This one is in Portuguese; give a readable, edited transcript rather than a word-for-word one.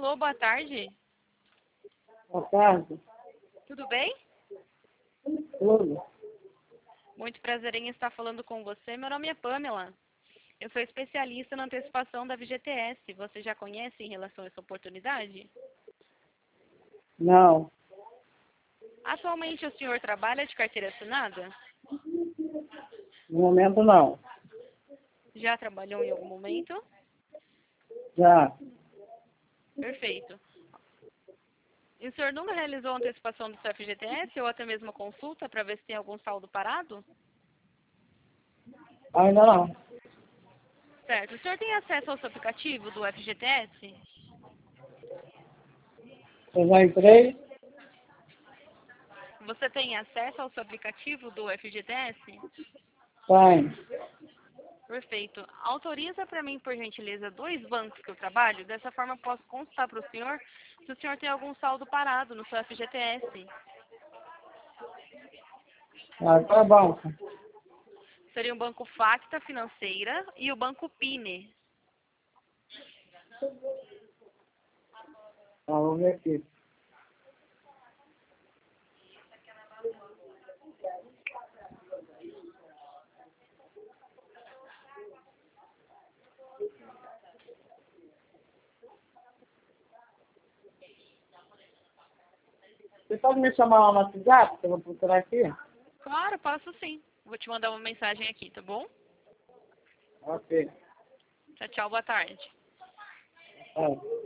Alô, boa tarde. Boa tarde. Tudo bem? Tudo. Muito prazer em estar falando com você. Meu nome é Pamela. Eu sou especialista na antecipação da FGTS. Você já conhece em relação a essa oportunidade? Não. Atualmente o senhor trabalha de carteira assinada? No momento não. Já trabalhou em algum momento? Já. Perfeito. E o senhor nunca realizou a antecipação do seu FGTS ou até mesmo a consulta para ver se tem algum saldo parado? Ainda não. Certo. O senhor tem acesso ao seu aplicativo do FGTS? Eu já entrei? Você tem acesso ao seu aplicativo do FGTS? Tem. Perfeito. Autoriza para mim, por gentileza, 2 bancos que eu trabalho. Dessa forma eu posso constar para o senhor se o senhor tem algum saldo parado no seu FGTS. Ah, tá bom. Seria o Banco Facta Financeira e o Banco Pine. Tá, vou ver aqui. Você pode me chamar lá no WhatsApp, que eu vou procurar aqui? Claro, posso sim. Vou te mandar uma mensagem aqui, tá bom? Ok. Tchau, tchau, boa tarde. É.